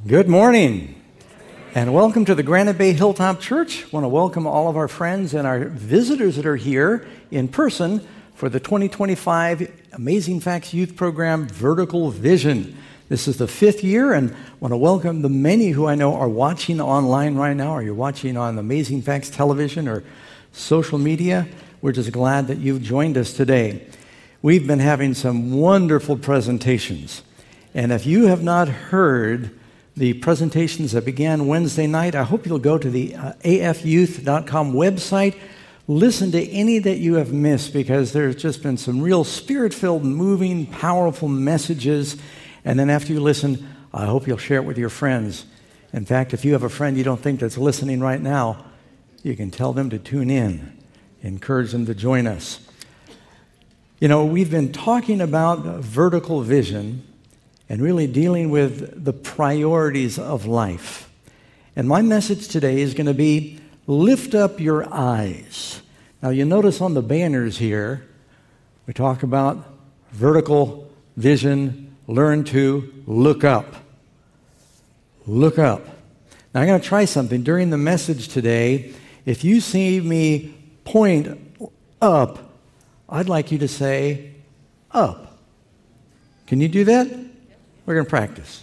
Good morning, and welcome to the Granite Bay Hilltop Church. I want to welcome all of our friends and our visitors that are here in person for the 2025 Amazing Facts Youth Program, Vertical Vision. This is the 5th year, and I want to welcome the many who I know are watching online right now, or you're watching on Amazing Facts Television or social media. We're just glad that you've joined us today. We've been having some wonderful presentations, and if you have not heard the presentations that began Wednesday night, I hope you'll go to the afyouth.com website. Listen to any that you have missed, because there's just been some real spirit-filled, moving, powerful messages. And then after you listen, I hope you'll share it with your friends. In fact, if you have a friend you don't think that's listening right now, you can tell them to tune in. Encourage them to join us. You know, we've been talking about vertical vision and really dealing with the priorities of life. And my message today is going to be, lift up your eyes. Now, you notice on the banners here, we talk about vertical vision, learn to look up. Look up. Now, I'm going to try something. During the message today, if you see me point up, I'd like you to say, up. Can you do that? We're going to practice.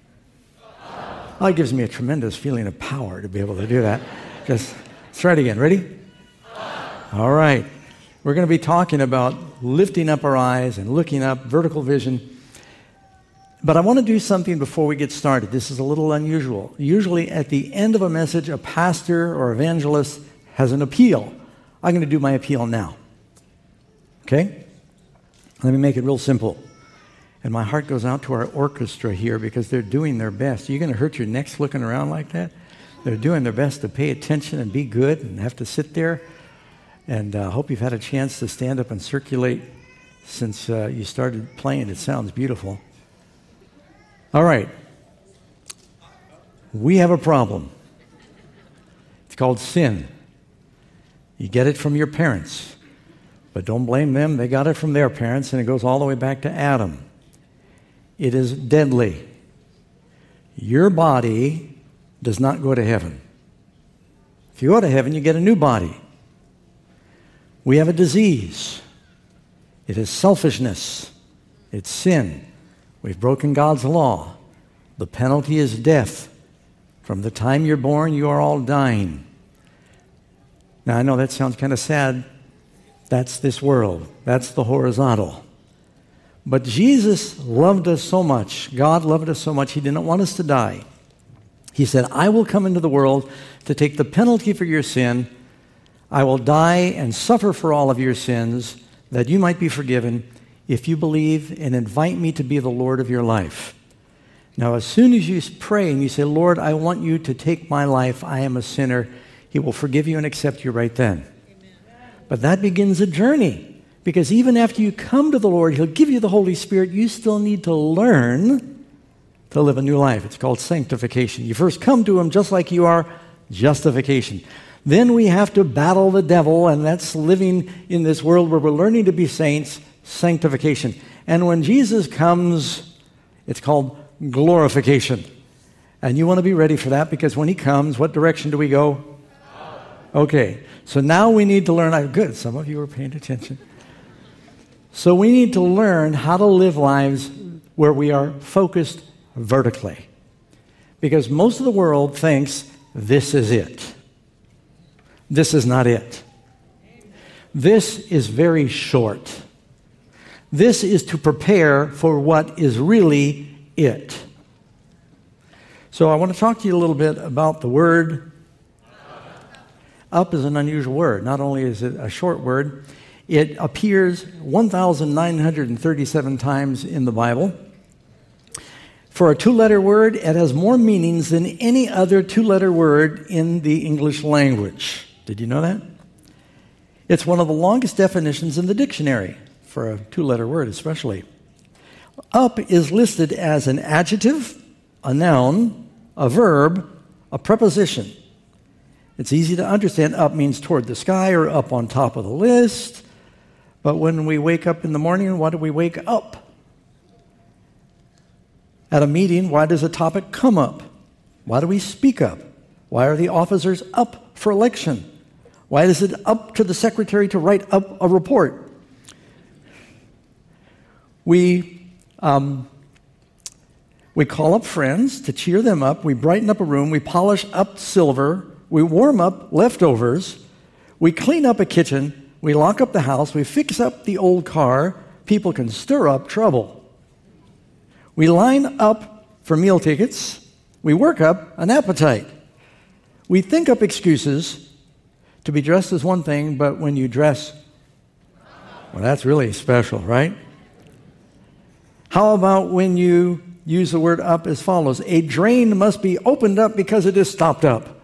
Oh, it gives me a tremendous feeling of power to be able to do that. Just let's try it again. Ready? All right. We're going to be talking about lifting up our eyes and looking up, vertical vision. But I want to do something before we get started. This is a little unusual. Usually at the end of a message, a pastor or evangelist has an appeal. I'm going to do my appeal now. Okay? Let me make it real simple. And my heart goes out to our orchestra here, because they're doing their best. Are you going to hurt your necks looking around like that? They're doing their best to pay attention and be good and have to sit there. And I hope you've had a chance to stand up and circulate since you started playing. It sounds beautiful. All right. We have a problem. It's called sin. You get it from your parents. But don't blame them. They got it from their parents, and it goes all the way back to Adam. It is deadly. Your body does not go to heaven. If you go to heaven, you get a new body. We have a disease. It is selfishness. It's sin. We've broken God's law. The penalty is death. From the time you're born, you are all dying. Now, I know that sounds kind of sad. That's this world. That's the horizontal. But Jesus loved us so much. God loved us so much. He didn't want us to die. He said, I will come into the world to take the penalty for your sin. I will die and suffer for all of your sins, that you might be forgiven if you believe and invite me to be the Lord of your life. Now, as soon as you pray and you say, Lord, I want you to take my life, I am a sinner, He will forgive you and accept you right then. Amen. But that begins a journey. Because even after you come to the Lord, He'll give you the Holy Spirit. You still need to learn to live a new life. It's called sanctification. You first come to Him just like you are, justification. Then we have to battle the devil, and that's living in this world where we're learning to be saints, sanctification. And when Jesus comes, it's called glorification. And you want to be ready for that, because when He comes, what direction do we go? Okay, so now we need to learn. Good, some of you are paying attention. So we need to learn how to live lives where we are focused vertically. Because most of the world thinks this is it. This is not it. This is very short. This is to prepare for what is really it. So I want to talk to you a little bit about the word. Up is an unusual word. Not only is it a short word, it appears 1,937 times in the Bible. For a two-letter word, it has more meanings than any other two-letter word in the English language. Did you know that? It's one of the longest definitions in the dictionary, for a two-letter word especially. Up is listed as an adjective, a noun, a verb, a preposition. It's easy to understand. Up means toward the sky or up on top of the list. But when we wake up in the morning, why do we wake up? At a meeting, why does a topic come up? Why do we speak up? Why are the officers up for election? Why is it up to the secretary to write up a report? We call up friends to cheer them up. We brighten up a room. We polish up silver. We warm up leftovers. We clean up a kitchen. We lock up the house. We fix up the old car. People can stir up trouble. We line up for meal tickets. We work up an appetite. We think up excuses. To be dressed is one thing, but when you dress, well, that's really special, right? How about when you use the word up as follows? A drain must be opened up because it is stopped up.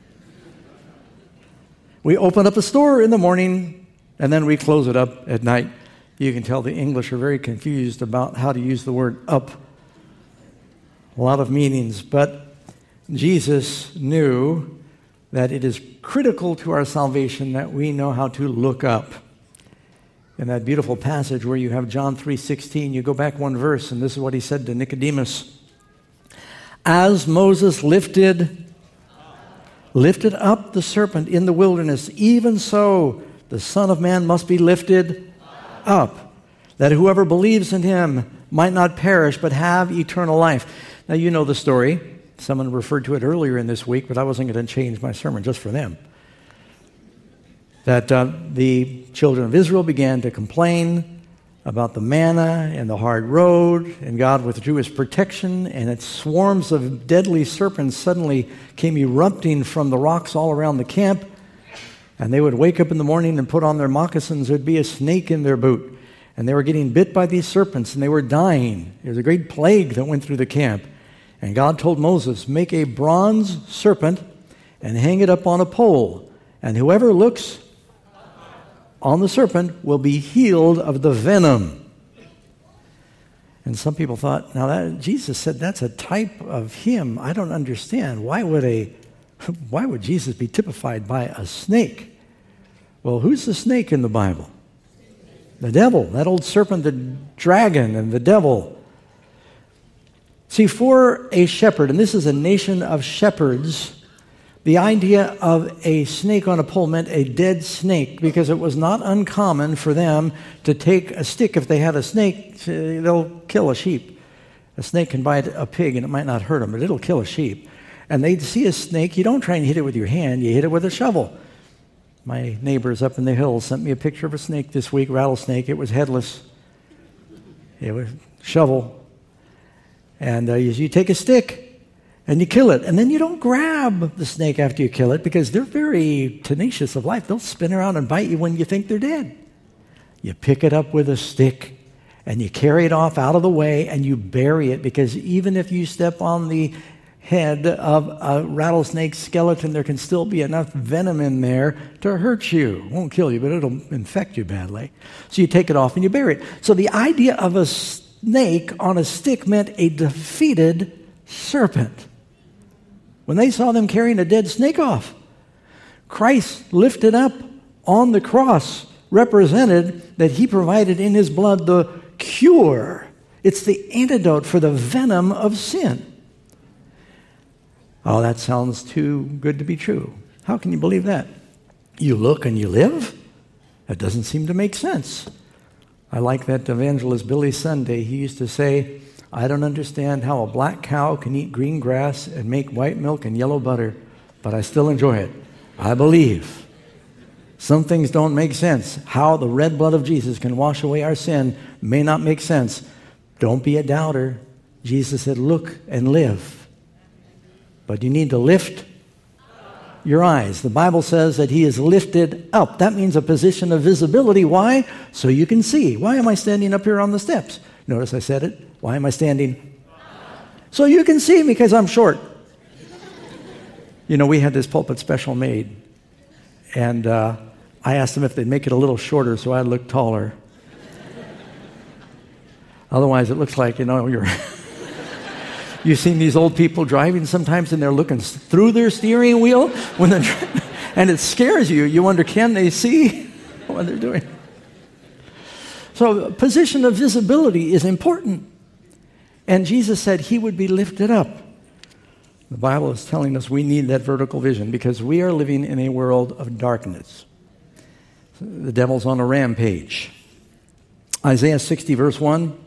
We open up a store in the morning, and then we close it up at night. You can tell the English are very confused about how to use the word up. A lot of meanings, but Jesus knew that it is critical to our salvation that we know how to look up. In that beautiful passage where you have John 3:16, you go back one verse, and this is what he said to Nicodemus. As Moses lifted up the serpent in the wilderness, even so the Son of Man must be lifted up, that whoever believes in him might not perish but have eternal life. Now you know the story. Someone referred to it earlier in this week, but I wasn't going to change my sermon just for them. That the children of Israel began to complain about the manna and the hard road, and God withdrew his protection, and its swarms of deadly serpents suddenly came erupting from the rocks all around the camp, and they would wake up in the morning and put on their moccasins. There'd be a snake in their boot, and they were getting bit by these serpents, and they were dying. There was a great plague that went through the camp. And God told Moses, make a bronze serpent and hang it up on a pole. And whoever looks on the serpent will be healed of the venom. And some people thought, now that Jesus said that's a type of him. I don't understand. Why would Jesus be typified by a snake? Well, who's the snake in the Bible? The devil, that old serpent, the dragon and the devil. See, for a shepherd, and this is a nation of shepherds, the idea of a snake on a pole meant a dead snake, because it was not uncommon for them to take a stick. If they had a snake, they'll kill a sheep. A snake can bite a pig, and it might not hurt them, but it'll kill a sheep. And they'd see a snake. You don't try and hit it with your hand. You hit it with a shovel. My neighbors up in the hills sent me a picture of a snake this week, rattlesnake. It was headless. It was shovel. And you take a stick and you kill it. And then you don't grab the snake after you kill it, because they're very tenacious of life. They'll spin around and bite you when you think they're dead. You pick it up with a stick and you carry it off out of the way and you bury it, because even if you step on the head of a rattlesnake skeleton, there can still be enough venom in there to hurt you. It won't kill you, but it'll infect you badly. So you take it off and you bury it. So the idea of a snake on a stick meant a defeated serpent. When they saw them carrying a dead snake off, Christ lifted up on the cross represented that he provided in his blood the cure. It's the antidote for the venom of sin. Oh, that sounds too good to be true. How can you believe that? You look and you live? That doesn't seem to make sense. I like that evangelist Billy Sunday. He used to say, I don't understand how a black cow can eat green grass and make white milk and yellow butter, but I still enjoy it. I believe. Some things don't make sense. How the red blood of Jesus can wash away our sin may not make sense. Don't be a doubter. Jesus said, look and live. But you need to lift your eyes. The Bible says that he is lifted up. That means a position of visibility. Why? So you can see. Why am I standing up here on the steps? Notice I said it. Why am I standing? So you can see me because I'm short. You know, we had this pulpit special made. And I asked them if they'd make it a little shorter so I'd look taller. Otherwise, it looks like, you're... You've seen these old people driving sometimes, and they're looking through their steering wheel when and it scares you. You wonder, can they see what they're doing? So position of visibility is important. And Jesus said he would be lifted up. The Bible is telling us we need that vertical vision because we are living in a world of darkness. The devil's on a rampage. Isaiah 60, verse 1,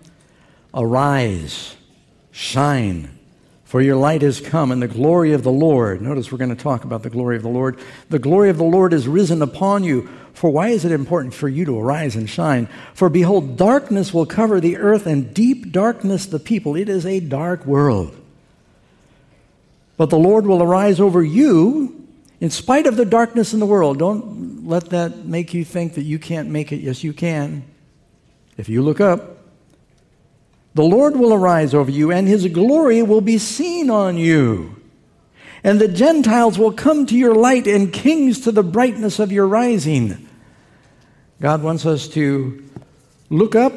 arise, shine, for your light has come, and the glory of the Lord. Notice we're going to talk about the glory of the Lord. The glory of the Lord is risen upon you. For why is it important for you to arise and shine? For behold, darkness will cover the earth, and deep darkness the people. It is a dark world. But the Lord will arise over you in spite of the darkness in the world. Don't let that make you think that you can't make it. Yes, you can. If you look up, the Lord will arise over you, and his glory will be seen on you. And the Gentiles will come to your light, and kings to the brightness of your rising. God wants us to look up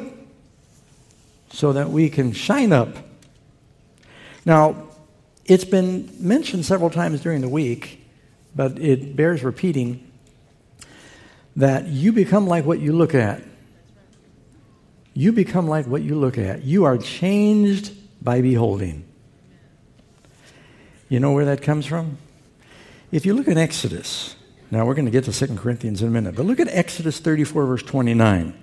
so that we can shine up. Now, it's been mentioned several times during the week, but it bears repeating, that you become like what you look at. You become like what you look at. You are changed by beholding. You know where that comes from? If you look at Exodus, now we're going to get to 2 Corinthians in a minute, but look at Exodus 34, verse 29.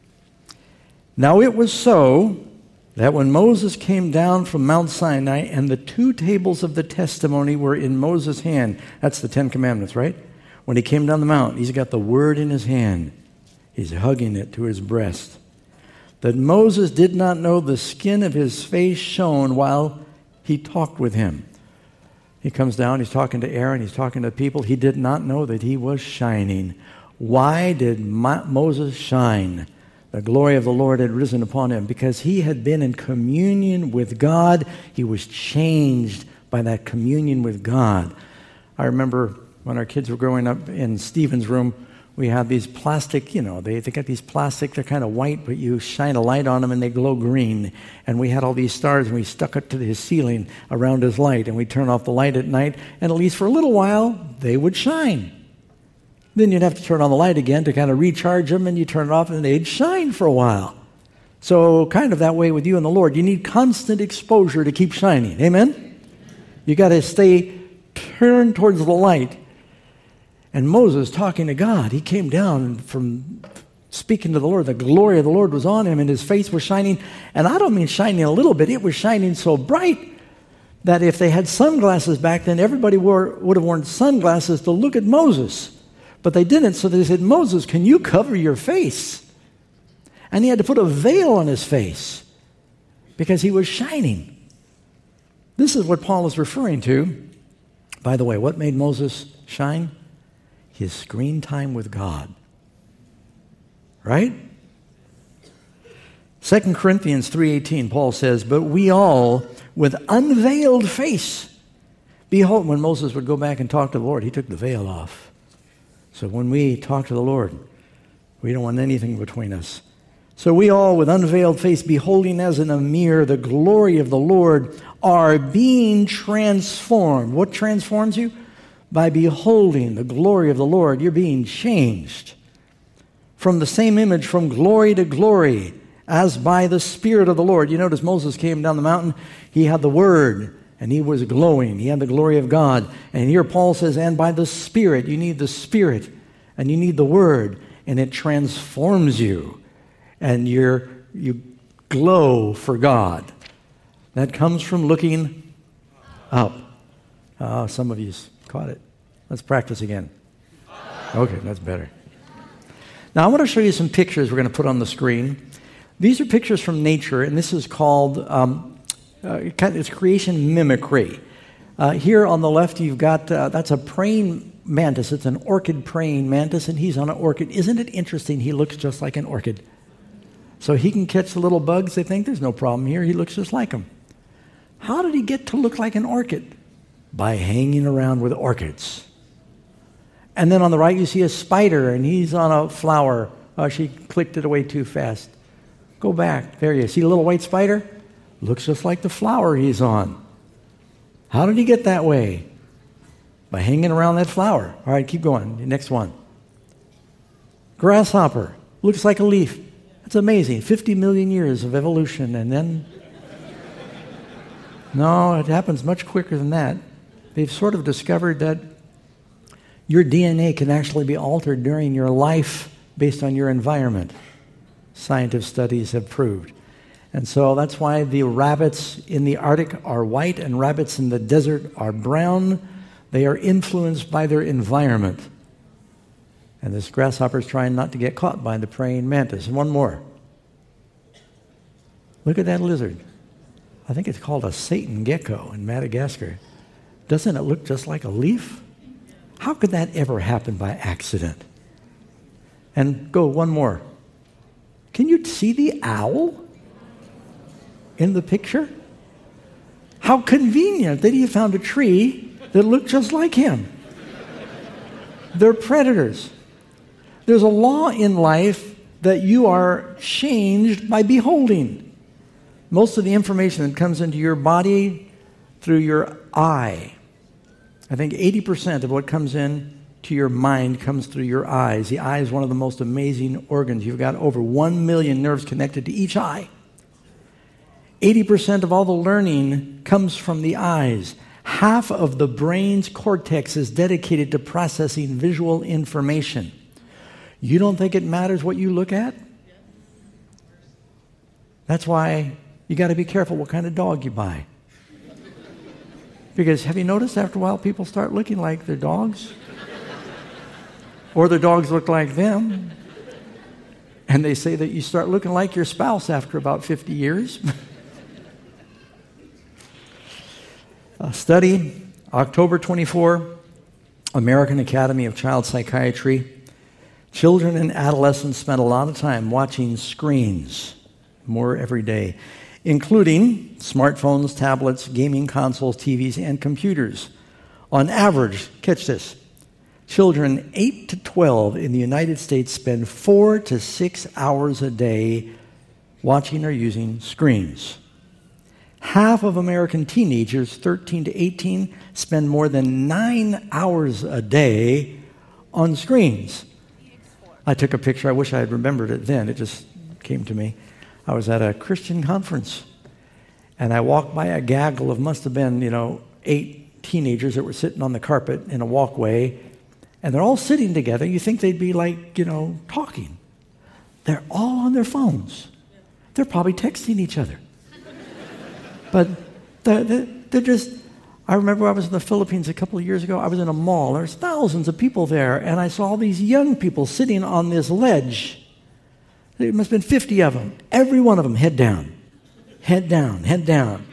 Now it was so that when Moses came down from Mount Sinai and the 2 tables of the testimony were in Moses' hand, that's the 10 Commandments, right? When he came down the mountain, he's got the word in his hand. He's hugging it to his breast. That Moses did not know the skin of his face shone while he talked with him. He comes down, he's talking to Aaron, he's talking to the people. He did not know that he was shining. Why did Moses shine? The glory of the Lord had risen upon him because he had been in communion with God. He was changed by that communion with God. I remember when our kids were growing up in Stephen's room, we had these plastic, they got these plastic, they're kind of white, but you shine a light on them and they glow green. And we had all these stars and we stuck it to his ceiling around his light, and we turn off the light at night, and at least for a little while, they would shine. Then you'd have to turn on the light again to kind of recharge them, and you turn it off and they'd shine for a while. So kind of that way with you and the Lord. You need constant exposure to keep shining. Amen? You got to stay turned towards the light. And Moses, talking to God, he came down from speaking to the Lord. The glory of the Lord was on him, and his face was shining. And I don't mean shining a little bit. It was shining so bright that if they had sunglasses back then, everybody would have worn sunglasses to look at Moses. But they didn't, so they said, Moses, can you cover your face? And he had to put a veil on his face because he was shining. This is what Paul is referring to. By the way, what made Moses shine? His screen time with God. Right? 2 Corinthians 3:18, Paul says, but we all, with unveiled face, behold, when Moses would go back and talk to the Lord, he took the veil off. So when we talk to the Lord, we don't want anything between us. So we all, with unveiled face, beholding as in a mirror the glory of the Lord, are being transformed. What transforms you? By beholding the glory of the Lord, you're being changed from the same image, from glory to glory, as by the Spirit of the Lord. You notice Moses came down the mountain, he had the Word, and he was glowing. He had the glory of God. And here Paul says, and by the Spirit, you need the Spirit, and you need the Word, and it transforms you, and you glow for God. That comes from looking up. Some of you caught it. Let's practice again. Okay, that's better. Now I want to show you some pictures we're going to put on the screen. These are pictures from nature, and this is called it's creation mimicry. Here on the left, you've got that's a praying mantis. It's an orchid praying mantis, and he's on an orchid. Isn't it interesting? He looks just like an orchid. So he can catch the little bugs. They think there's no problem here. He looks just like them. How did he get to look like an orchid? By hanging around with orchids. And then on the right, you see a spider, and he's on a flower. Oh, she clicked it away too fast. Go back. There you go. See the little white spider? Looks just like the flower he's on. How did he get that way? By hanging around that flower. All right, keep going. The next one. Grasshopper. Looks like a leaf. That's amazing. 50 million years of evolution, and then... No, it happens much quicker than that. they've sort of discovered that your DNA can actually be altered during your life based on your environment. Scientific studies have proved. And so that's why the rabbits in the Arctic are white and rabbits in the desert are brown. They are influenced by their environment. And this grasshopper is trying not to get caught by the praying mantis. And one more. Look at that lizard. I think it's called a Satan gecko in Madagascar. Doesn't it look just like a leaf? How could that ever happen by accident? And go one more. Can you see the owl in the picture? How convenient that he found a tree that looked just like him. They're predators. There's a law in life that you are changed by beholding. Most of the information that comes into your body through your eye. I think 80% of what comes in to your mind comes through your eyes. The eye is one of the most amazing organs. You've got over 1 million nerves connected to each eye. 80% of all the learning comes from the eyes. Half of the brain's cortex is dedicated to processing visual information. You don't think it matters what you look at? That's why you got to be careful what kind of dog you buy. Because have you noticed after a while people start looking like their dogs? Or their dogs look like them. And they say that you start looking like your spouse after about 50 years. A study, October 24, American Academy of Child Psychiatry. Children and adolescents spend a lot of time watching screens, more every day, including smartphones, tablets, gaming consoles, TVs, and computers. On average, catch this, children 8 to 12 in the United States spend 4 to 6 hours a day watching or using screens. Half of American teenagers, 13 to 18, spend more than 9 hours a day on screens. I took a picture. I wish I had remembered it then. It just came to me. I was at a Christian conference, and I walked by a gaggle of must have been, 8 teenagers that were sitting on the carpet in a walkway, and they're all sitting together. You think they'd be like, talking. They're all on their phones. They're probably texting each other. But they're just... I remember I was in the Philippines a couple of years ago. I was in a mall. There's thousands of people there, and I saw all these young people sitting on this ledge. There must have been 50 of them. Every one of them head down, head down, head down.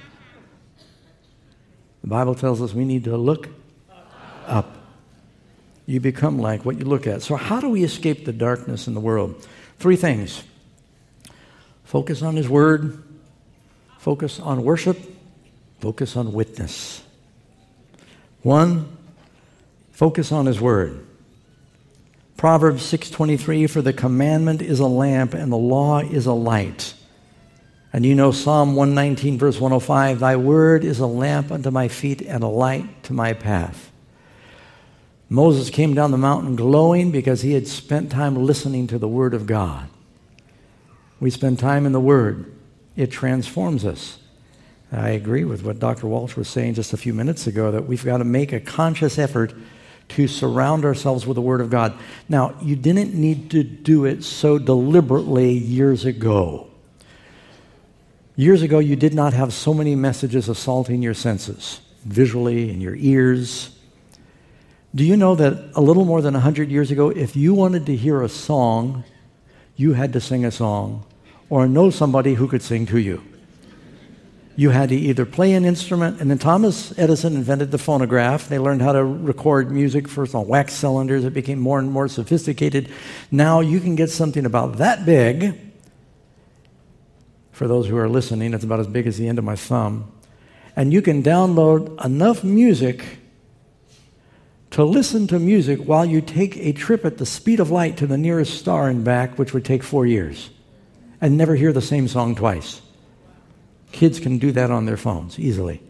The Bible tells us we need to look up. You become like what you look at. So how do we escape the darkness in the world? 3 things. Focus on His Word. Focus on worship. Focus on witness. 1, focus on His Word. Proverbs 6:23, for the commandment is a lamp and the law is a light. And Psalm 119, verse 105, thy word is a lamp unto my feet and a light to my path. Moses came down the mountain glowing because he had spent time listening to the Word of God. We spend time in the Word. It transforms us. I agree with what Dr. Walsh was saying just a few minutes ago, that we've got to make a conscious effort to surround ourselves with the Word of God. Now, you didn't need to do it so deliberately years ago. Years ago, you did not have so many messages assaulting your senses, visually, in your ears. Do you know that a little more than 100 years ago, if you wanted to hear a song, you had to sing a song or know somebody who could sing to you? You had to either play an instrument, and then Thomas Edison invented the phonograph. They learned how to record music first on wax cylinders. It became more and more sophisticated. Now you can get something about that big. For those who are listening, it's about as big as the end of my thumb. And you can download enough music to listen to music while you take a trip at the speed of light to the nearest star and back, which would take 4 years, and never hear the same song twice. Kids can do that on their phones easily.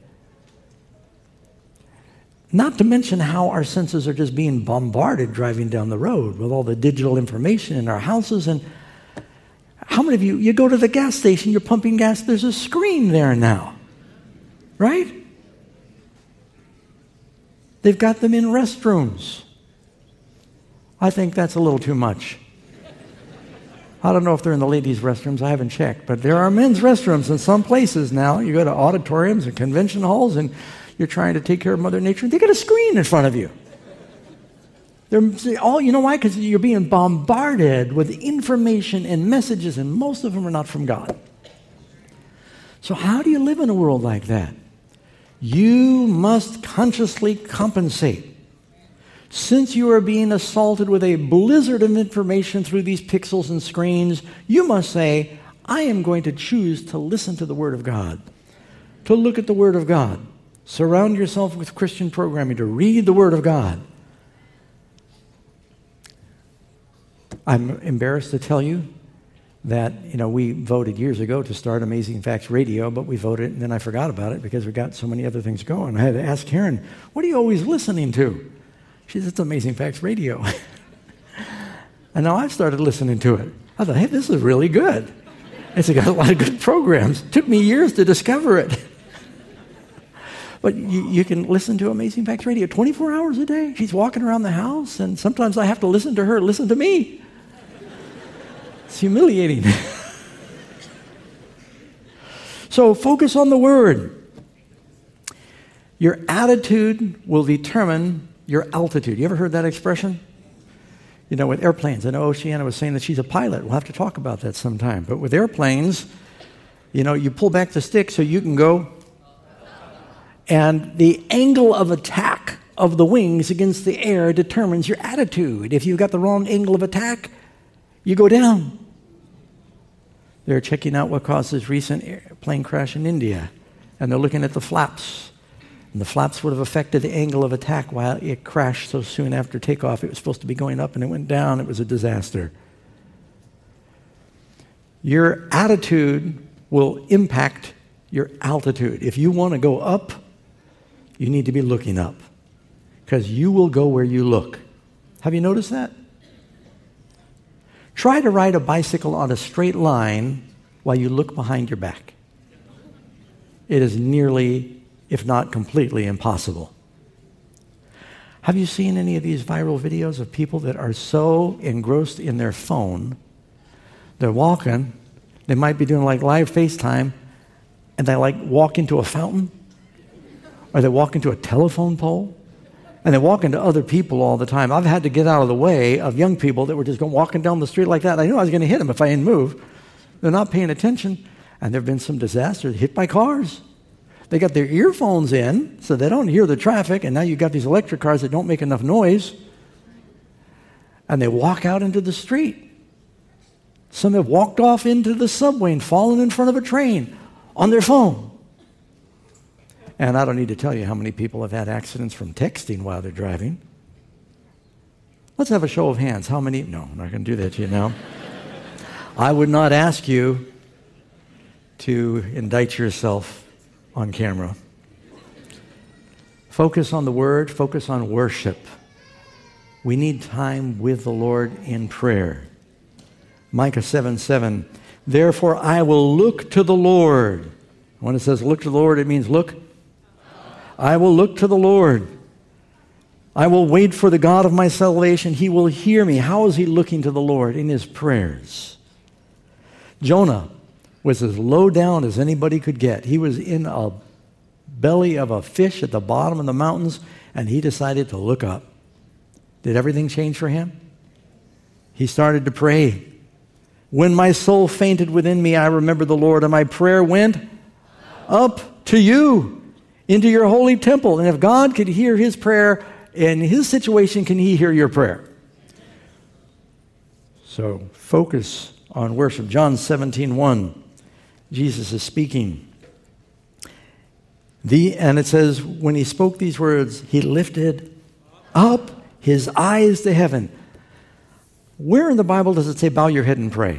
Not to mention how our senses are just being bombarded driving down the road with all the digital information in our houses. And how many of you go to the gas station, you're pumping gas, there's a screen there now, right? They've got them in restrooms. I think that's a little too much. I don't know if they're in the ladies' restrooms. I haven't checked. But there are men's restrooms in some places now. You go to auditoriums and convention halls, and you're trying to take care of Mother Nature. They got a screen in front of you. You know why? Because you're being bombarded with information and messages, and most of them are not from God. So how do you live in a world like that? You must consciously compensate. Since you are being assaulted with a blizzard of information through these pixels and screens, you must say, I am going to choose to listen to the Word of God, to look at the Word of God. Surround yourself with Christian programming, to read the Word of God. I'm embarrassed to tell you that, we voted years ago to start Amazing Facts Radio, but we voted and then I forgot about it because we got so many other things going. I had to ask Karen, what are you always listening to? She said, it's Amazing Facts Radio. And now I've started listening to it. I thought, hey, this is really good. It's got a lot of good programs. It took me years to discover it. But you can listen to Amazing Facts Radio 24 hours a day. She's walking around the house, and sometimes I have to listen to her listen to me. It's humiliating. So focus on the Word. Your attitude will determine your altitude. You ever heard that expression? With airplanes. I know Oceana was saying that she's a pilot. We'll have to talk about that sometime. But with airplanes, you pull back the stick so you can go. And the angle of attack of the wings against the air determines your attitude. If you've got the wrong angle of attack, you go down. They're checking out what caused this recent plane crash in India. And they're looking at the flaps. And the flaps would have affected the angle of attack while it crashed so soon after takeoff. It was supposed to be going up and it went down. It was a disaster. Your attitude will impact your altitude. If you want to go up, you need to be looking up. Because you will go where you look. Have you noticed that? Try to ride a bicycle on a straight line while you look behind your back. It is nearly, if not completely, impossible. Have you seen any of these viral videos of people that are so engrossed in their phone, they're walking, they might be doing like live FaceTime, and they walk into a fountain, or they walk into a telephone pole, and they walk into other people all the time. I've had to get out of the way of young people that were just walking down the street like that. I knew I was going to hit them if I didn't move. They're not paying attention, and there have been some disasters, hit by cars. They got their earphones in so they don't hear the traffic, and now you've got these electric cars that don't make enough noise, and they walk out into the street. Some have walked off into the subway and fallen in front of a train on their phone. And I don't need to tell you how many people have had accidents from texting while they're driving. Let's have a show of hands. How many? No, I'm not going to do that to you now. I would not ask you to indict yourself on camera. Focus on the Word. Focus on worship. We need time with the Lord in prayer. Micah 7:7. Therefore I will look to the Lord. When it says look to the Lord, it means look. I will look to the Lord. I will wait for the God of my salvation. He will hear me. How is he looking to the Lord? In his prayers. Jonah was as low down as anybody could get. He was in a belly of a fish at the bottom of the mountains, and he decided to look up. Did everything change for him? He started to pray. When my soul fainted within me, I remembered the Lord, and my prayer went up to you, into your holy temple. And if God could hear his prayer in his situation, can he hear your prayer? So focus on worship. John 17:1. Jesus is speaking. And it says, when he spoke these words, he lifted up his eyes to heaven. Where in the Bible does it say, bow your head and pray?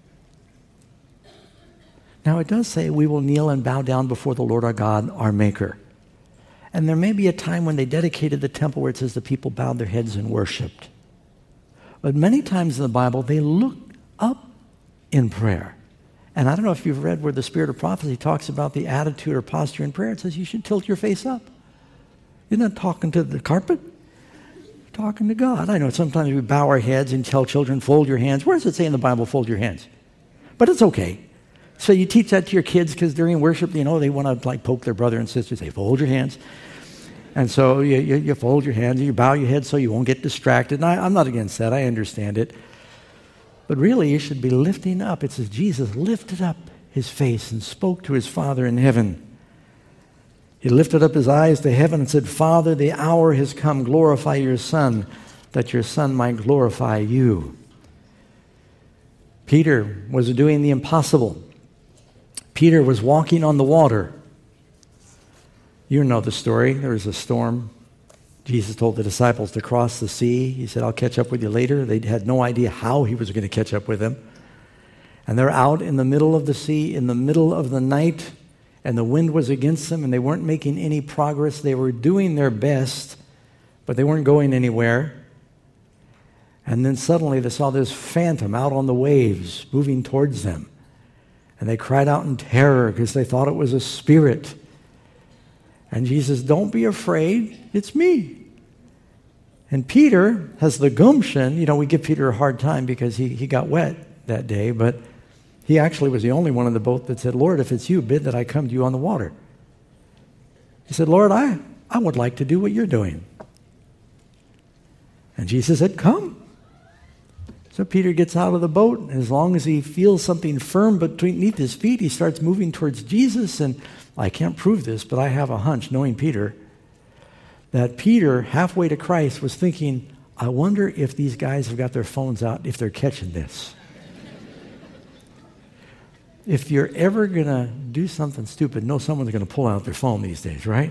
Now, it does say we will kneel and bow down before the Lord our God, our Maker. And there may be a time when they dedicated the temple where it says the people bowed their heads and worshiped. But many times in the Bible, they look up in prayer. And I don't know if you've read where the Spirit of Prophecy talks about the attitude or posture in prayer. It says you should tilt your face up. You're not talking to the carpet. You're talking to God. I know sometimes we bow our heads and tell children, fold your hands. Where does it say in the Bible, fold your hands? But it's okay. So you teach that to your kids because during worship, they want to poke their brother and sister, say, fold your hands. And so you fold your hands, you bow your head so you won't get distracted. And I'm not against that. I understand it. But really, you should be lifting up. It says Jesus lifted up his face and spoke to his Father in heaven. He lifted up his eyes to heaven and said, Father, the hour has come. Glorify your Son, that your Son might glorify you. Peter was doing the impossible. Peter was walking on the water. You know the story. There was a storm. Jesus told the disciples to cross the sea. He said, I'll catch up with you later. They had no idea how he was going to catch up with them. And they're out in the middle of the sea, in the middle of the night, and the wind was against them, and they weren't making any progress. They were doing their best, but they weren't going anywhere. And then suddenly they saw this phantom out on the waves moving towards them. And they cried out in terror because they thought it was a spirit. And Jesus, don't be afraid, it's me. And Peter has the gumption. We give Peter a hard time because he got wet that day, but he actually was the only one in the boat that said, Lord, if it's you, bid that I come to you on the water. He said, Lord, I would like to do what you're doing. And Jesus said, come. So Peter gets out of the boat, and as long as he feels something firm beneath his feet, he starts moving towards Jesus. And I can't prove this, but I have a hunch, knowing Peter, that Peter, halfway to Christ, was thinking, I wonder if these guys have got their phones out, if they're catching this. If you're ever going to do something stupid, know someone's going to pull out their phone these days, right?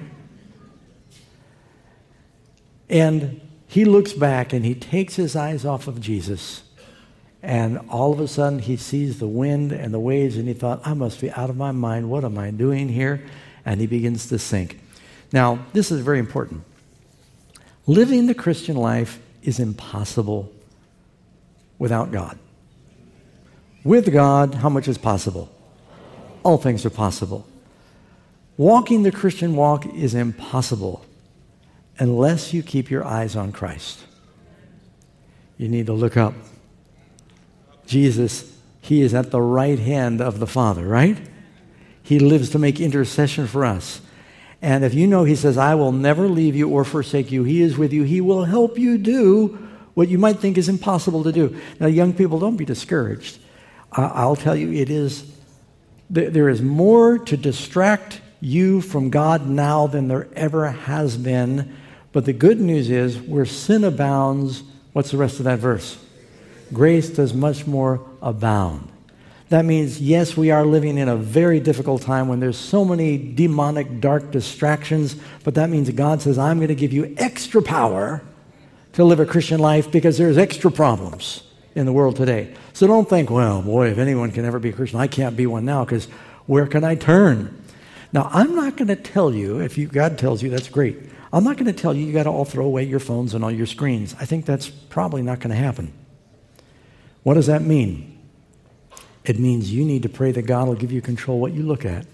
And he looks back and he takes his eyes off of Jesus. And all of a sudden, he sees the wind and the waves, and he thought, I must be out of my mind. What am I doing here? And he begins to sink. Now, this is very important. Living the Christian life is impossible without God. With God, how much is possible? All things are possible. Walking the Christian walk is impossible unless you keep your eyes on Christ. You need to look up. Jesus, he is at the right hand of the Father, right? He lives to make intercession for us. And if you know he says, I will never leave you or forsake you, he is with you, he will help you do what you might think is impossible to do. Now, young people, don't be discouraged. I'll tell you, there is more to distract you from God now than there ever has been. But the good news is, where sin abounds, what's the rest of that verse? Grace does much more abound. That means, yes, we are living in a very difficult time when there's so many demonic, dark distractions, but that means God says, I'm going to give you extra power to live a Christian life because there's extra problems in the world today. So don't think, well, boy, if anyone can ever be a Christian, I can't be one now because where can I turn? Now, I'm not going to tell you, if God tells you, that's great. I'm not going to tell you got to all throw away your phones and all your screens. I think that's probably not going to happen. What does that mean? It means you need to pray that God will give you control what you look at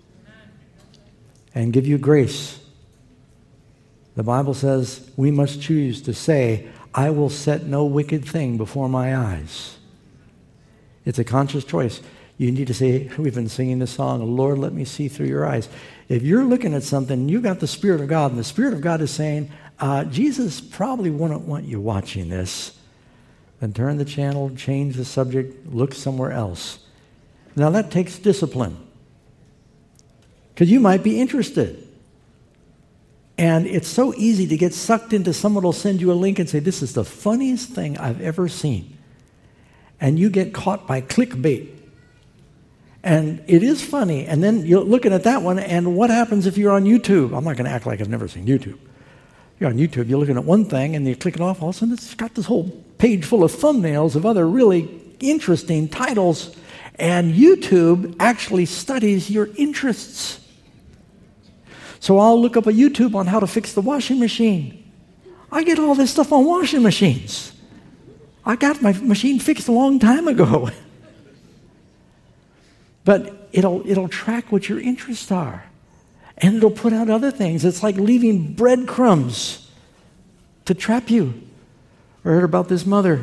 and give you grace. The Bible says we must choose to say, I will set no wicked thing before my eyes. It's a conscious choice. You need to say, we've been singing this song, Lord, let me see through your eyes. If you're looking at something, you've got the Spirit of God, and the Spirit of God is saying, Jesus probably wouldn't want you watching this. Then turn the channel, change the subject, look somewhere else. Now that takes discipline. Because you might be interested. And it's so easy to get sucked into someone will send you a link and say, this is the funniest thing I've ever seen. And you get caught by clickbait. And it is funny. And then you're looking at that one, and what happens if you're on YouTube? I'm not going to act like I've never seen YouTube. You're on YouTube, you're looking at one thing, and you click it off, all of a sudden it's got this whole page full of thumbnails of other really interesting titles. And YouTube actually studies your interests. So I'll look up a YouTube on how to fix the washing machine. I get all this stuff on washing machines. I got my machine fixed a long time ago. But it'll track what your interests are. And it'll put out other things. It's like leaving breadcrumbs to trap you. I heard about this mother.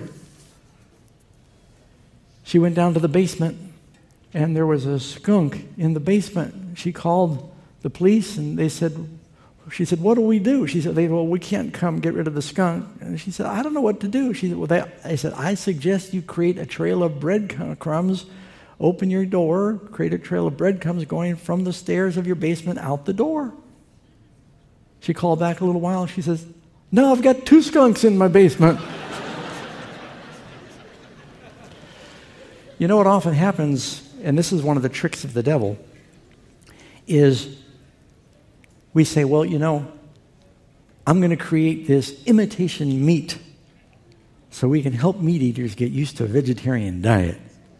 She went down to the basement, and there was a skunk in the basement. She called the police, and she said, what do we do? She said, well, we can't come get rid of the skunk. And she said, I don't know what to do. She said, I said, I suggest you create a trail of breadcrumbs. Open your door, create a trail of breadcrumbs going from the stairs of your basement out the door. She called back a little while. She says, no, I've got 2 skunks in my basement. You know what often happens, and this is one of the tricks of the devil, is we say, well, I'm going to create this imitation meat so we can help meat eaters get used to a vegetarian diet.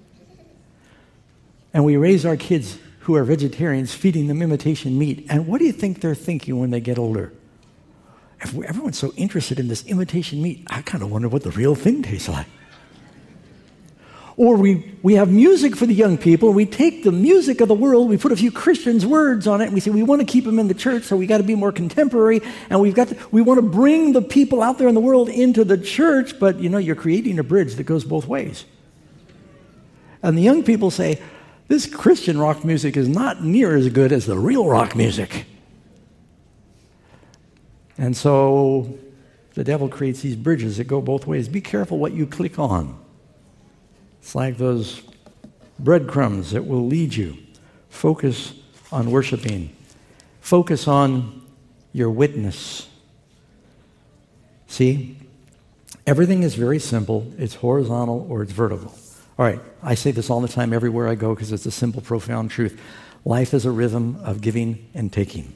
And we raise our kids who are vegetarians, feeding them imitation meat. And what do you think they're thinking when they get older? If everyone's so interested in this imitation meat, I kind of wonder what the real thing tastes like. Or we have music for the young people. We take the music of the world, we put a few Christians' words on it, and we say we want to keep them in the church, so we got to be more contemporary, and we want to bring the people out there in the world into the church, but you're creating a bridge that goes both ways. And the young people say, this Christian rock music is not near as good as the real rock music. And so the devil creates these bridges that go both ways. Be careful what you click on. It's like those breadcrumbs that will lead you. Focus on worshiping. Focus on your witness. See, everything is very simple. It's horizontal or it's vertical. All right, I say this all the time everywhere I go because it's a simple, profound truth. Life is a rhythm of giving and taking.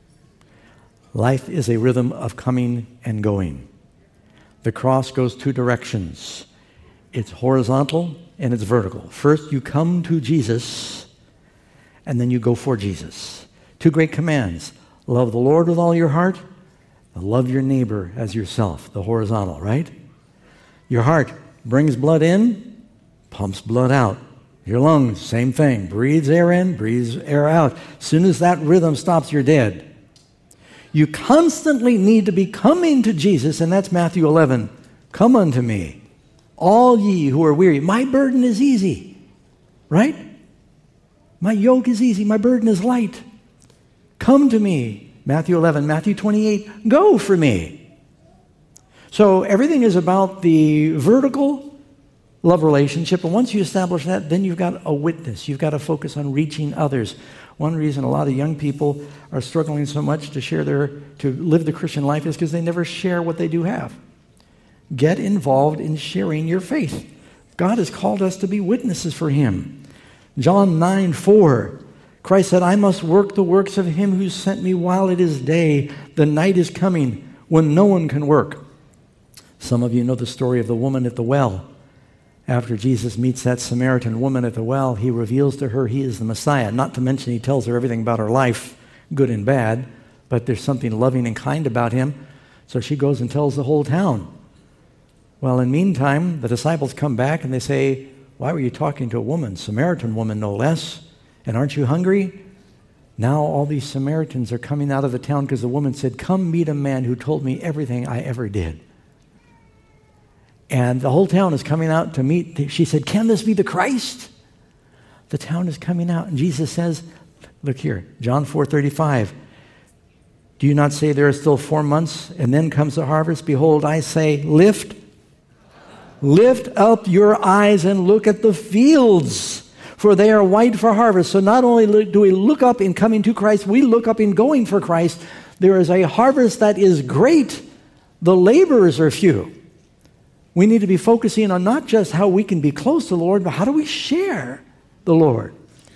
Life is a rhythm of coming and going. The cross goes 2 directions. It's horizontal and it's vertical. First, you come to Jesus, and then you go for Jesus. 2 great commands. Love the Lord with all your heart, and love your neighbor as yourself, the horizontal, right? Your heart brings blood in, pumps blood out. Your lungs, same thing. Breathes air in, breathes air out. As soon as that rhythm stops, you're dead. You constantly need to be coming to Jesus, and that's Matthew 11. Come unto me, all ye who are weary. My burden is easy, right? My yoke is easy. My burden is light. Come to me, Matthew 11. Matthew 28, go for me. So everything is about the vertical love relationship, and once you establish that, then you've got a witness. You've got to focus on reaching others. One reason a lot of young people are struggling so much to live the Christian life is because they never share what they do have. Get involved in sharing your faith. God has called us to be witnesses for Him. John 9:4, Christ said, I must work the works of Him who sent me while it is day. The night is coming when no one can work. Some of you know the story of the woman at the well. After Jesus meets that Samaritan woman at the well, He reveals to her He is the Messiah. Not to mention He tells her everything about her life, good and bad, but there's something loving and kind about Him. So she goes and tells the whole town. Well, in the meantime, the disciples come back and they say, why were you talking to a woman, Samaritan woman no less? And aren't you hungry? Now all these Samaritans are coming out of the town because the woman said, come meet a man who told me everything I ever did. And the whole town is coming out to meet. She said, can this be the Christ? The town is coming out. And Jesus says, look here, John 4:35. Do you not say there are still 4 months and then comes the harvest? Behold, I say, lift up your eyes and look at the fields, for they are white for harvest. So not only do we look up in coming to Christ, we look up in going for Christ. There is a harvest that is great. The laborers are few. We need to be focusing on not just how we can be close to the Lord, but how do we share the Lord?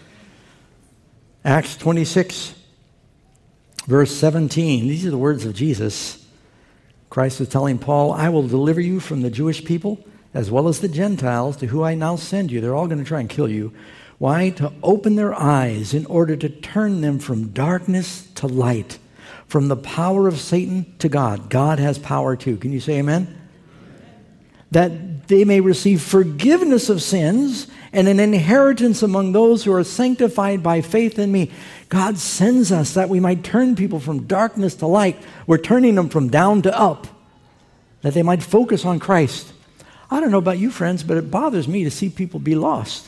Acts 26, verse 17. These are the words of Jesus. Christ is telling Paul, I will deliver you from the Jewish people as well as the Gentiles to who I now send you. They're all going to try and kill you. Why? To open their eyes in order to turn them from darkness to light, from the power of Satan to God. God has power too. Can you say amen? That they may receive forgiveness of sins and an inheritance among those who are sanctified by faith in me. God sends us that we might turn people from darkness to light. We're turning them from down to up, that they might focus on Christ. I don't know about you, friends, but it bothers me to see people be lost.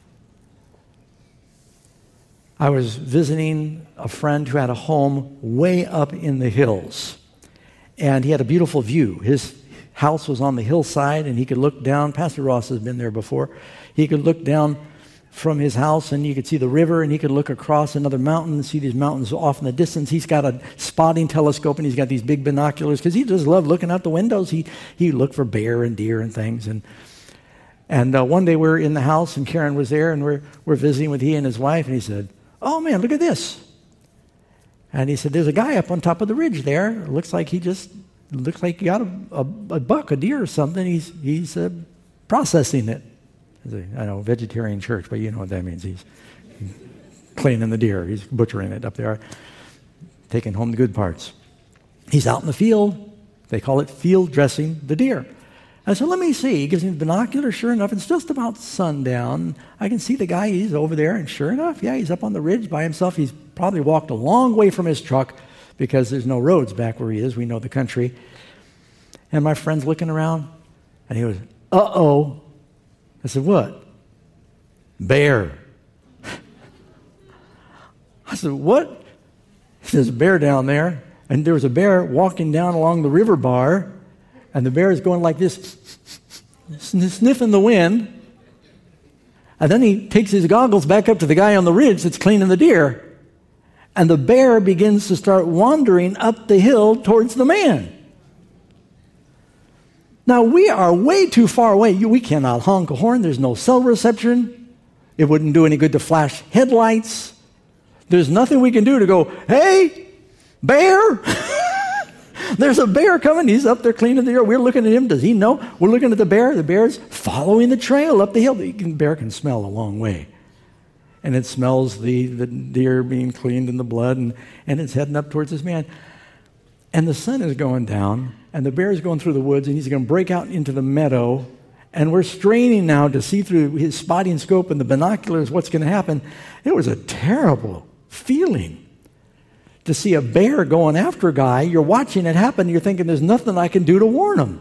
I was visiting a friend who had a home way up in the hills, and he had a beautiful view. His house was on the hillside, and he could look down. Pastor Ross has been there before. He could look down from his house, and you could see the river, and he could look across another mountain and see these mountains off in the distance. He's got a spotting telescope, and he's got these big binoculars because he just loved looking out the windows. He looked for bear and deer and things. And one day we were in the house, and Karen was there, and we're visiting with he and his wife, and he said, "Oh, man, look at this." And he said, "There's a guy up on top of the ridge there. It looks like he got a buck, a deer or something. He's processing it." I know, vegetarian church, but you know what that means. He's cleaning the deer. He's butchering it up there, taking home the good parts. He's out in the field. They call it field dressing the deer. I said, "Let me see." He gives me the binocular. Sure enough, it's just about sundown. I can see the guy. He's over there, and sure enough, yeah, he's up on the ridge by himself. He's probably walked a long way from his truck because there's no roads back where he is. We know the country. And my friend's looking around, and he was, "Uh-oh." I said, "What?" "Bear." I said, "What?" There's a bear down there, and there was a bear walking down along the river bar, and the bear is going like this, sniffing the wind. And then he takes his goggles back up to the guy on the ridge that's cleaning the deer, and the bear begins to start wandering up the hill towards the man. Now, we are way too far away. We cannot honk a horn. There's no cell reception. It wouldn't do any good to flash headlights. There's nothing we can do to go, "Hey, bear!" There's a bear coming. He's up there cleaning the deer. We're looking at him. Does he know? We're looking at the bear. The bear's following the trail up the hill. The bear can smell a long way. And it smells the deer being cleaned in the blood, and it's heading up towards this man. And the sun is going down, and the bear is going through the woods, and he's going to break out into the meadow. And we're straining now to see through his spotting scope and the binoculars what's going to happen. It was a terrible feeling to see a bear going after a guy. You're watching it happen. You're thinking, there's nothing I can do to warn him.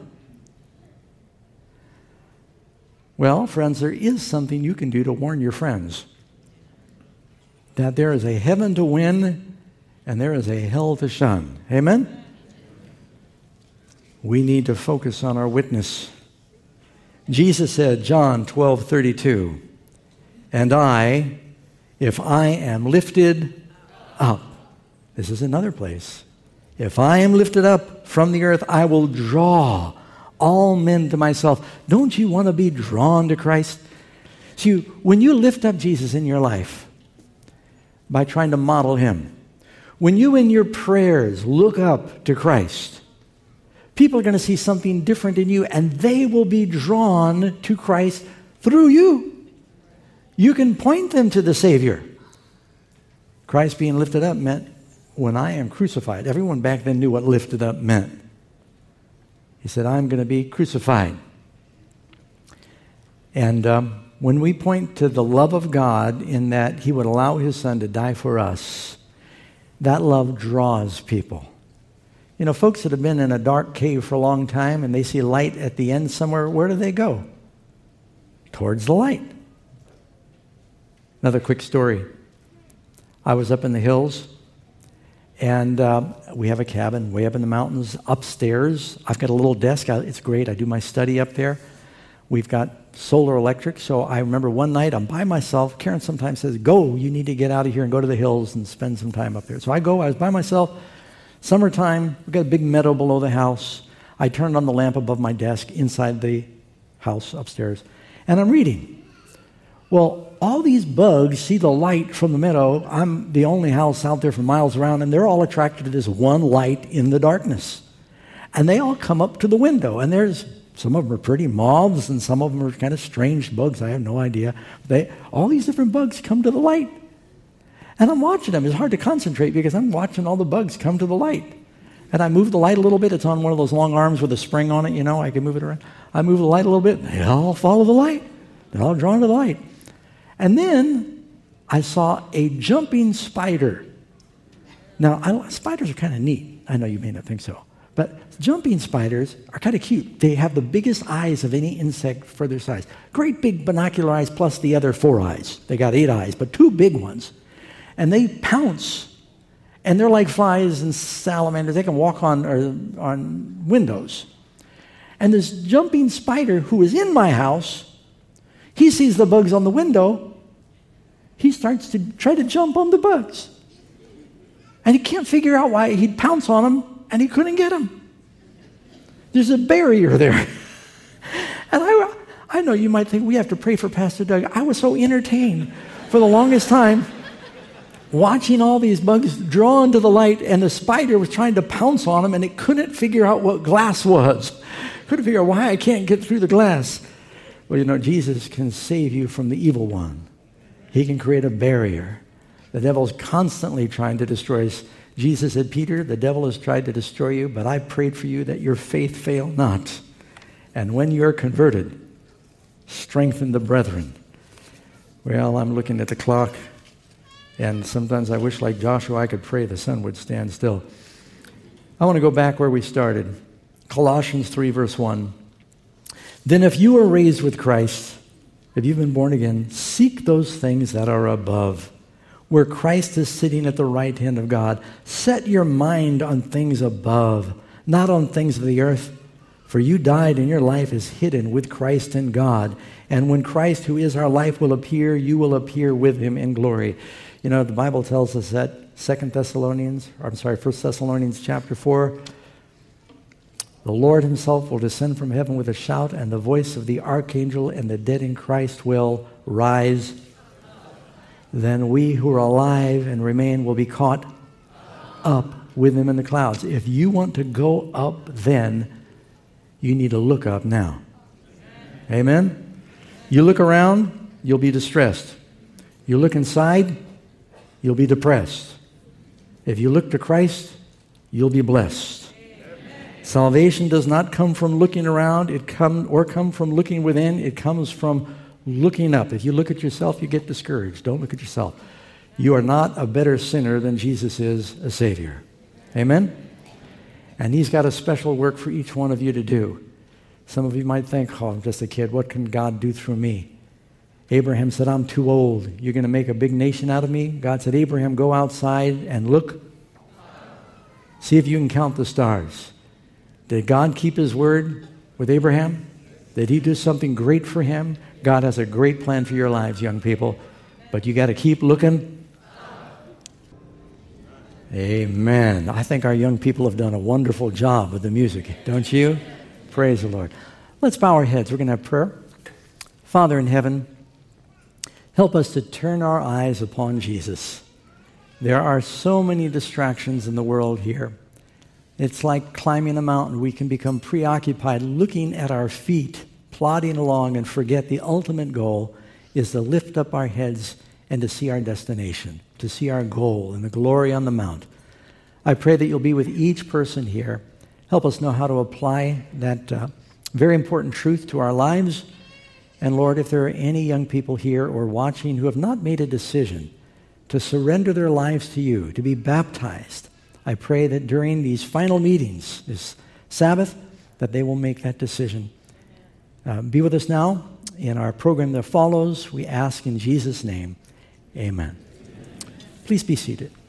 Well, friends, there is something you can do to warn your friends. That there is a heaven to win and there is a hell to shun. Amen? We need to focus on our witness. Jesus said, John 12:32, "And I, if I am lifted up," this is another place, "if I am lifted up from the earth, I will draw all men to myself." Don't you want to be drawn to Christ? See, when you lift up Jesus in your life by trying to model him, when you in your prayers look up to Christ, people are going to see something different in you, and they will be drawn to Christ through you. You can point them to the Savior. Christ being lifted up meant, when I am crucified. Everyone back then knew what lifted up meant. He said, I'm going to be crucified. And when we point to the love of God in that he would allow his son to die for us, that love draws people. You know, folks that have been in a dark cave for a long time and they see light at the end somewhere, where do they go? Towards the light. Another quick story. I was up in the hills, and we have a cabin way up in the mountains. Upstairs, I've got a little desk. It's great. I do my study up there. We've got solar electric, so I remember one night I'm by myself. Karen sometimes says, "Go, you need to get out of here and go to the hills and spend some time up there." So I go. I was by myself. Summertime, we've got a big meadow below the house. I turned on the lamp above my desk inside the house upstairs, and I'm reading. Well, all these bugs see the light from the meadow. I'm the only house out there for miles around, and they're all attracted to this one light in the darkness. And they all come up to the window, and some of them are pretty moths, and some of them are kind of strange bugs. I have no idea. All these different bugs come to the light. And I'm watching them. It's hard to concentrate because I'm watching all the bugs come to the light. And I moved the light a little bit. It's on one of those long arms with a spring on it, you know. I can move it around. I move the light a little bit. They all follow the light. They're all drawn to the light. And then I saw a jumping spider. Now, spiders are kind of neat. I know you may not think so. But jumping spiders are kind of cute. They have the biggest eyes of any insect for their size. Great big binocular eyes plus the other 4 eyes. They got 8 eyes, but 2 big ones. And they pounce. And they're like flies and salamanders. They can walk on windows. And this jumping spider who is in my house, he sees the bugs on the window. He starts to try to jump on the bugs. And he can't figure out why. He'd pounce on them, and he couldn't get them. There's a barrier there. And I know you might think we have to pray for Pastor Doug. I was so entertained for the longest time watching all these bugs drawn to the light, and the spider was trying to pounce on them, and it couldn't figure out what glass was. Couldn't figure out why I can't get through the glass. Well, you know, Jesus can save you from the evil one. He can create a barrier. The devil's constantly trying to destroy us. Jesus said, Peter, the devil has tried to destroy you, but I prayed for you that your faith fail not. And when you're converted, strengthen the brethren. Well, I'm looking at the clock, and sometimes I wish, like Joshua, I could pray the sun would stand still. I want to go back where we started. Colossians 3, verse 1. Then if you are raised with Christ, if you've been born again, seek those things that are above, where Christ is sitting at the right hand of God. Set your mind on things above, not on things of the earth. For you died, and your life is hidden with Christ in God. And when Christ, who is our life, will appear, you will appear with him in glory. You know, the Bible tells us that 1 Thessalonians chapter 4, the Lord himself will descend from heaven with a shout and the voice of the archangel, and the dead in Christ will rise. Then we who are alive and remain will be caught up with him in the clouds. If you want to go up then, you need to look up now. Amen? You look around, you'll be distressed. You look inside, you'll be depressed. If you look to Christ, you'll be blessed. Salvation does not come from looking around, come from looking within. It comes from looking up. If you look at yourself, you get discouraged. Don't look at yourself. You are not a better sinner than Jesus is a Savior. Amen? And he's got a special work for each one of you to do. Some of you might think, oh, I'm just a kid. What can God do through me? Abraham said, I'm too old. You're going to make a big nation out of me? God said, Abraham, go outside and look. See if you can count the stars. Did God keep his word with Abraham? Did he do something great for him? God has a great plan for your lives, young people. But you got to keep looking. Amen. I think our young people have done a wonderful job with the music, don't you? Praise the Lord. Let's bow our heads. We're going to have prayer. Father in heaven, help us to turn our eyes upon Jesus. There are so many distractions in the world here. It's like climbing a mountain. We can become preoccupied looking at our feet, plodding along, and forget the ultimate goal is to lift up our heads and to see our destination, to see our goal and the glory on the mount. I pray that you'll be with each person here. Help us know how to apply that very important truth to our lives. And Lord, if there are any young people here or watching who have not made a decision to surrender their lives to you, to be baptized, I pray that during these final meetings, this Sabbath, that they will make that decision. Be with us now in our program that follows. We ask in Jesus' name, amen. Please be seated.